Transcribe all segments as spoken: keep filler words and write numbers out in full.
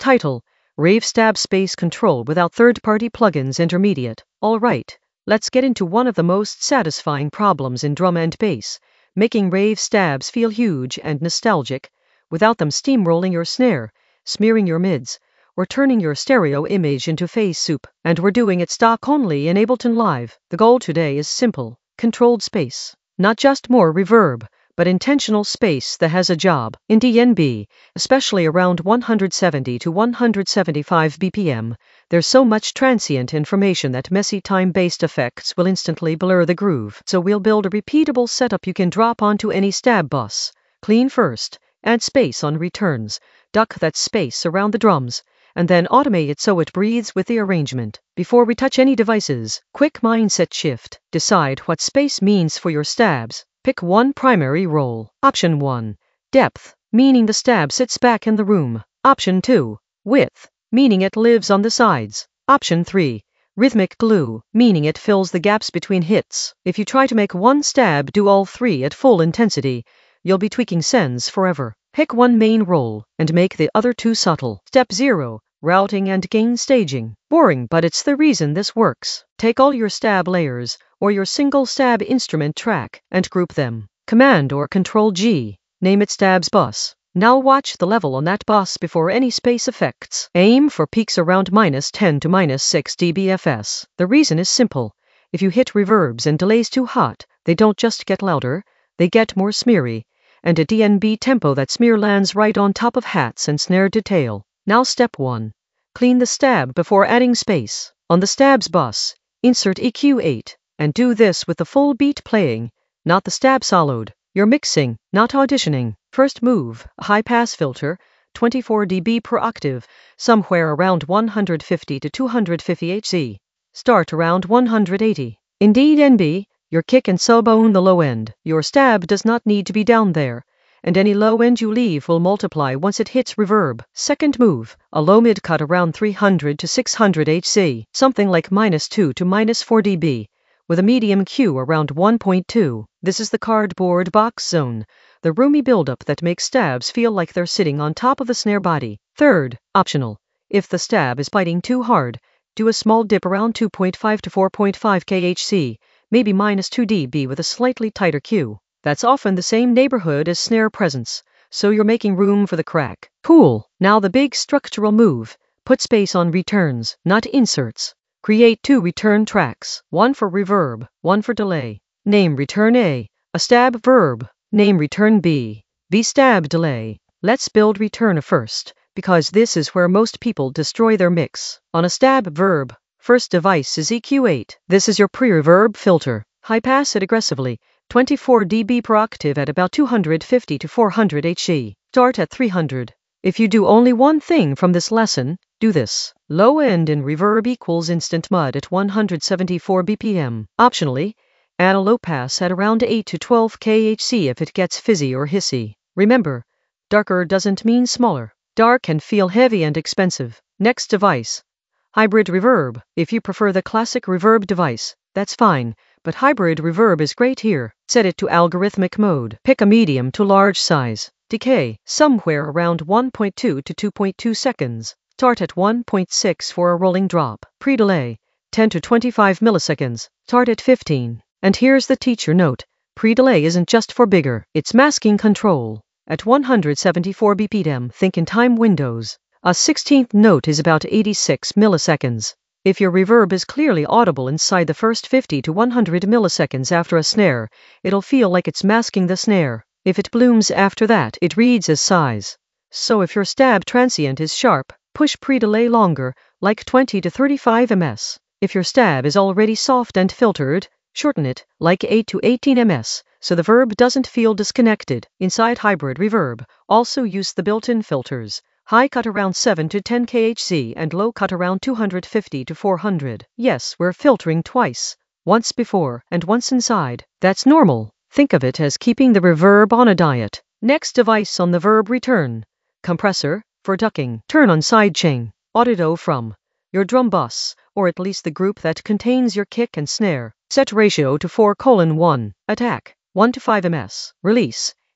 Title: Rave Stab Space Control without third-party plugins. Intermediate. Alright, let's get into one of the most satisfying problems in drum and bass, making rave stabs feel huge and nostalgic, without them steamrolling your snare, smearing your mids, or turning your stereo image into phase soup. And we're doing it stock only in Ableton Live. The goal today is simple: controlled space. Not just more reverb, but intentional space that has a job. In D N B, especially around one hundred seventy to one hundred seventy-five B P M, there's so much transient information that messy time-based effects will instantly blur the groove. So we'll build a repeatable setup you can drop onto any stab bus. Clean first, add space on returns, duck that space around the drums, and then automate it so it breathes with the arrangement. Before we touch any devices, quick mindset shift. Decide what space means for your stabs. Pick one primary role. Option one. Depth, meaning the stab sits back in the room. Option two. Width, meaning it lives on the sides. Option three. Rhythmic glue, meaning it fills the gaps between hits. If you try to make one stab do all three at full intensity, you'll be tweaking sends forever. Pick one main role, and make the other two subtle. Step zero. Routing and gain staging. Boring, but it's the reason this works. Take all your stab layers, or your single stab instrument track, and group them. Command or Control G. Name it stabs bus. Now watch the level on that bus before any space effects. Aim for peaks around minus ten to minus six decibels. The reason is simple. If you hit reverbs and delays too hot, they don't just get louder, they get more smeary, and a D N B tempo that smear lands right on top of hats and snare detail. Now step one. Clean the stab before adding space. On the stabs bus, insert E Q eight, and do this with the full beat playing, not the stab soloed. You're mixing, not auditioning. First move, a high-pass filter, twenty-four decibels per octave, somewhere around one hundred fifty to two hundred fifty hertz. Start around one hundred eighty. In D N B, your kick and sub own the low end. Your stab does not need to be down there, and any low end you leave will multiply once it hits reverb. Second move, a low mid cut around three hundred to six hundred hertz, something like minus two to minus four decibels, with a medium Q around one point two. This is the cardboard box zone, the roomy buildup that makes stabs feel like they're sitting on top of the snare body. Third, optional. If the stab is biting too hard, do a small dip around two point five to four point five kilohertz, maybe minus two decibels with a slightly tighter Q. That's often the same neighborhood as snare presence, so you're making room for the crack. Cool. Now the big structural move. Put space on returns, not inserts. Create two return tracks, one for reverb, one for delay. Name return A, a stab verb. Name return B, B stab delay. Let's build return first, because this is where most people destroy their mix. On a stab verb, first device is E Q eight. This is your pre-reverb filter. High pass it aggressively, twenty-four decibels per octave at about two hundred fifty to four hundred hertz. Start at three hundred. If you do only one thing from this lesson, do this. Low end in reverb equals instant mud at one hundred seventy-four B P M. Optionally, add a low pass at around eight to twelve kilohertz if it gets fizzy or hissy. Remember, darker doesn't mean smaller. Dark can feel heavy and expensive. Next device. Hybrid reverb. If you prefer the classic reverb device, that's fine, but hybrid reverb is great here. Set it to algorithmic mode. Pick a medium to large size. Decay, somewhere around one point two to two point two seconds. Start at one point six for a rolling drop. Pre-delay, ten to twenty-five milliseconds. Start at fifteen. And here's the teacher note. Pre-delay isn't just for bigger, it's masking control. At one hundred seventy-four B P M, think in time windows. A sixteenth note is about eighty-six milliseconds. If your reverb is clearly audible inside the first fifty to one hundred milliseconds after a snare, it'll feel like it's masking the snare. If it blooms after that, it reads as size. So if your stab transient is sharp, push pre-delay longer, like twenty to thirty-five milliseconds. If your stab is already soft and filtered, shorten it, like eight to eighteen milliseconds, so the verb doesn't feel disconnected. Inside hybrid reverb, also use the built-in filters. High cut around seven to ten kilohertz and low cut around two hundred fifty to four hundred. Yes, we're filtering twice. Once before and once inside. That's normal. Think of it as keeping the reverb on a diet. Next device on the verb return. Compressor, for ducking. Turn on sidechain. Audio from your drum bus, or at least the group that contains your kick and snare. Set ratio to four colon one. Attack, one to five milliseconds. Release,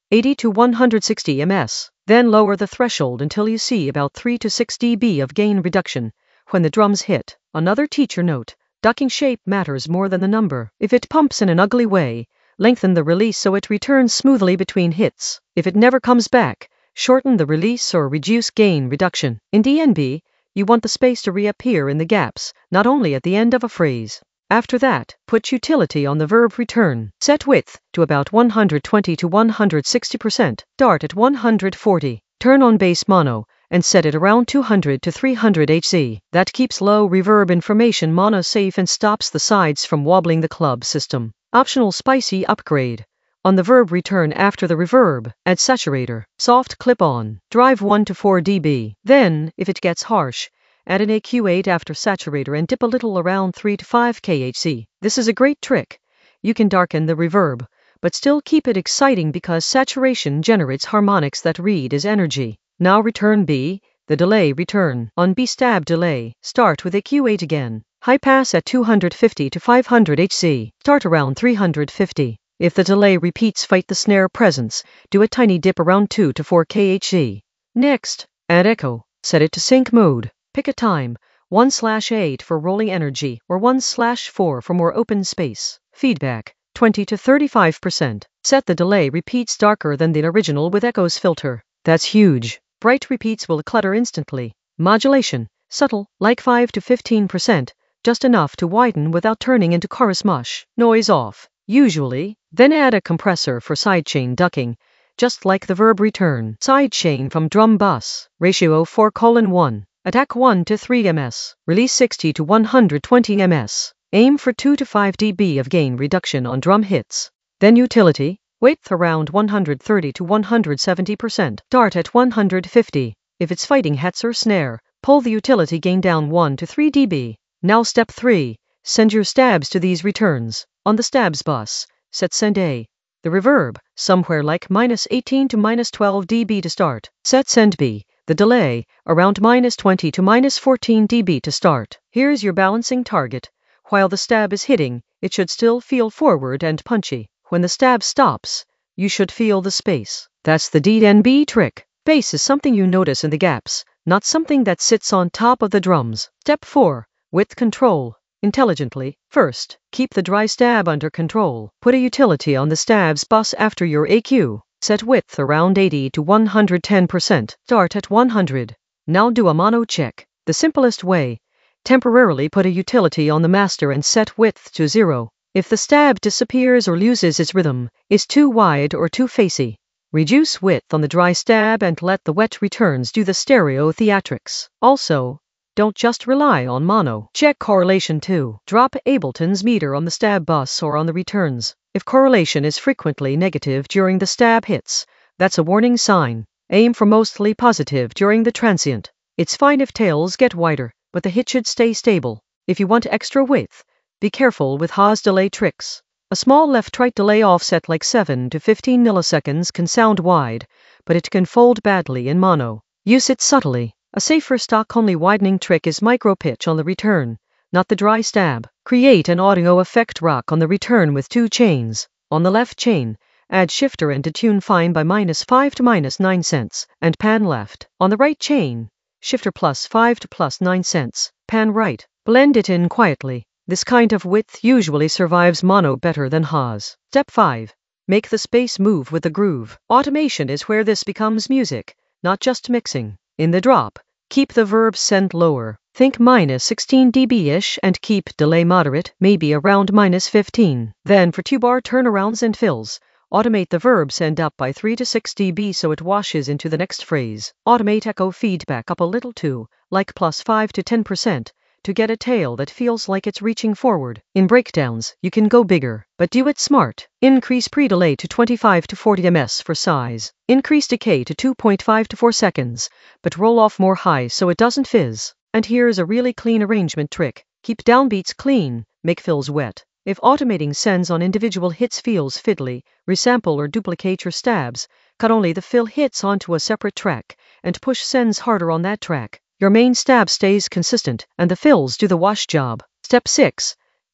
eighty to one hundred sixty millimeters. Then lower the threshold until you see about three to six decibels of gain reduction when the drums hit. Another teacher note: ducking shape matters more than the number. If it pumps in an ugly way, lengthen the release so it returns smoothly between hits. If it never comes back, shorten the release or reduce gain reduction. In D N B, you want the space to reappear in the gaps, not only at the end of a phrase. After that, put utility on the verb return. Set width to about one hundred twenty to one hundred sixty percent. Start at one hundred forty. Turn on bass mono and set it around two hundred to three hundred hertz. That keeps low reverb information mono safe and stops the sides from wobbling the club system. Optional spicy upgrade. On the verb return after the reverb, add saturator, soft clip-on, drive one to four decibels. Then, if it gets harsh, add an A Q eight after saturator and dip a little around three to five kilohertz. This is a great trick. You can darken the reverb, but still keep it exciting because saturation generates harmonics that read as energy. Now return B, the delay return. On B stab delay, start with A Q eight again. High pass at two hundred fifty to five hundred hertz. Start around three hundred fifty. If the delay repeats, fight the snare presence. Do a tiny dip around two to four kilohertz. Next, add echo. Set it to sync mode. Pick a time, one slash eight for rolling energy or one slash four for more open space. Feedback, twenty to thirty-five percent. Set the delay repeats darker than the original with echoes filter. That's huge. Bright repeats will clutter instantly. Modulation, subtle, like five to fifteen percent, just enough to widen without turning into chorus mush. Noise off, usually. Then add a compressor for sidechain ducking, just like the verb return. Sidechain from drum bus, ratio four colon one. Attack one to three millimeters. Release sixty to one hundred twenty millimeters. Aim for two to five decibels of gain reduction on drum hits. Then utility, width around one hundred thirty to one hundred seventy percent. Start at one hundred fifty. If it's fighting hats or snare, pull the utility gain down one to three decibels. Now step three. Send your stabs to these returns. On the stabs bus, set send A. The reverb, somewhere like minus eighteen to minus twelve decibels to start. Set send B. The delay, around minus twenty to minus fourteen decibels to start. Here's your balancing target. While the stab is hitting, it should still feel forward and punchy. When the stab stops, you should feel the space. That's the D N B trick. Bass is something you notice in the gaps, not something that sits on top of the drums. Step four. Width control. Intelligently. First, keep the dry stab under control. Put a utility on the stabs bus after your A Q. Set width around eighty to one hundred ten percent. Start at one hundred. Now do a mono check. The simplest way. Temporarily put a utility on the master and set width to zero. If the stab disappears or loses its rhythm, is too wide or too facey, reduce width on the dry stab and let the wet returns do the stereo theatrics. Also, don't just rely on mono. Check correlation too. Drop Ableton's meter on the stab bus or on the returns. If correlation is frequently negative during the stab hits, that's a warning sign. Aim for mostly positive during the transient. It's fine if tails get wider, but the hit should stay stable. If you want extra width, be careful with Haas delay tricks. A small left-right delay offset like seven to fifteen milliseconds can sound wide, but it can fold badly in mono. Use it subtly. A safer stock-only widening trick is micro-pitch on the return, not the dry stab. Create an audio effect rock on the return with two chains. On the left chain, add shifter and detune fine by minus five to minus nine cents, and pan left. On the right chain, shifter plus five to plus nine cents, pan right. Blend it in quietly. This kind of width usually survives mono better than Haas. Step five. Make the space move with the groove. Automation is where this becomes music, not just mixing. In the drop, keep the verb send lower. Think minus sixteen decibels-ish and keep delay moderate, maybe around minus fifteen. Then for two-bar turnarounds and fills, automate the verb send up by three to six decibels so it washes into the next phrase. Automate echo feedback up a little too, like plus five to ten percent. To get a tail that feels like it's reaching forward. In breakdowns, you can go bigger, but do it smart. Increase pre-delay to twenty-five to forty millimeters for size. Increase decay to two point five to four seconds, but roll off more high so it doesn't fizz. And here's a really clean arrangement trick. Keep downbeats clean, make fills wet. If automating sends on individual hits feels fiddly, resample or duplicate your stabs, cut only the fill hits onto a separate track, and push sends harder on that track. Your main stab stays consistent, and the fills do the wash job. Step six.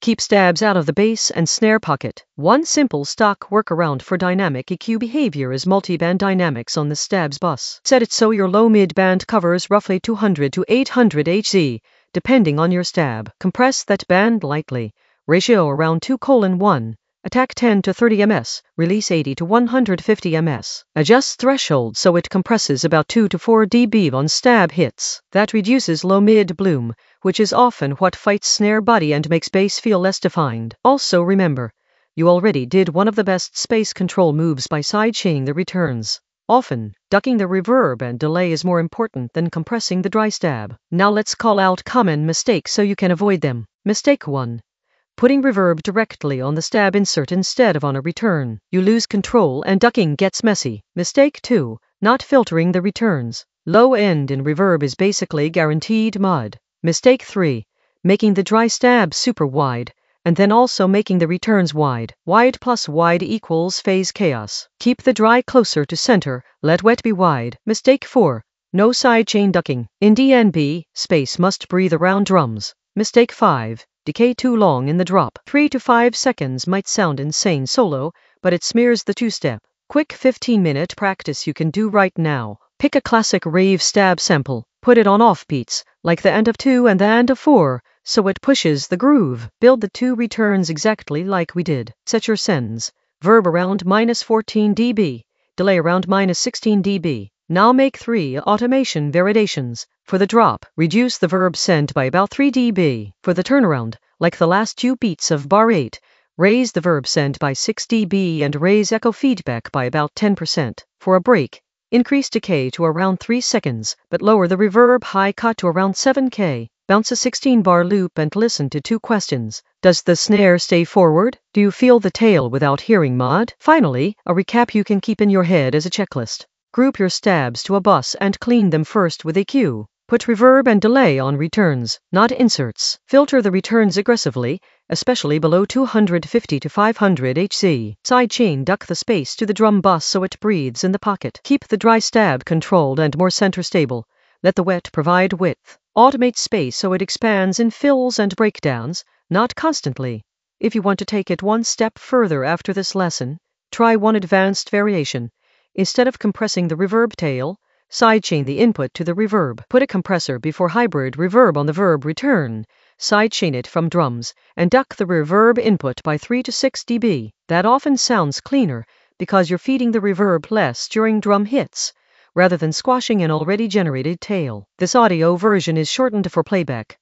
Keep stabs out of the bass and snare pocket. One simple stock workaround for dynamic E Q behavior is multiband dynamics on the stabs bus. Set it so your low-mid band covers roughly two hundred to eight hundred hertz, depending on your stab. Compress that band lightly. Ratio around two colon one. Attack ten to thirty meters, release eighty to one hundred fifty meters. Adjust threshold so it compresses about two to four decibels on stab hits. That reduces low-mid bloom, which is often what fights snare body and makes bass feel less defined. Also remember, you already did one of the best space control moves by sidechaining the returns. Often, ducking the reverb and delay is more important than compressing the dry stab. Now let's call out common mistakes so you can avoid them. Mistake one. Putting reverb directly on the stab insert instead of on a return. You lose control and ducking gets messy. Mistake two. Not filtering the returns. Low end in reverb is basically guaranteed mud. Mistake three. Making the dry stab super wide, and then also making the returns wide. Wide plus wide equals phase chaos. Keep the dry closer to center, let wet be wide. Mistake four. No sidechain ducking. In D N B, space must breathe around drums. Mistake five. Decay too long in the drop. three to five seconds might sound insane solo, but it smears the two-step. Quick fifteen minute practice you can do right now. Pick a classic rave stab sample. Put it on offbeats, like the end of two and the end of four, so it pushes the groove. Build the two returns exactly like we did. Set your sends. Verb around minus fourteen decibels. Delay around minus sixteen decibels. Now make three automation variations. For the drop, reduce the verb send by about three decibels. For the turnaround, like the last two beats of bar eight, raise the verb send by six decibels and raise echo feedback by about ten percent. For a break, increase decay to around three seconds, but lower the reverb high cut to around seven K. Bounce a sixteen bar loop and listen to two questions. Does the snare stay forward? Do you feel the tail without hearing mod? Finally, a recap you can keep in your head as a checklist. Group your stabs to a bus and clean them first with E Q. Put reverb and delay on returns, not inserts. Filter the returns aggressively, especially below two hundred fifty to five hundred hertz. Sidechain duck the space to the drum bus so it breathes in the pocket. Keep the dry stab controlled and more center stable. Let the wet provide width. Automate space so it expands in fills and breakdowns, not constantly. If you want to take it one step further after this lesson, try one advanced variation. Instead of compressing the reverb tail, sidechain the input to the reverb. Put a compressor before hybrid reverb on the verb return. Sidechain it from drums, and duck the reverb input by three to six decibels. That often sounds cleaner, because you're feeding the reverb less during drum hits, rather than squashing an already generated tail. This audio version is shortened for playback.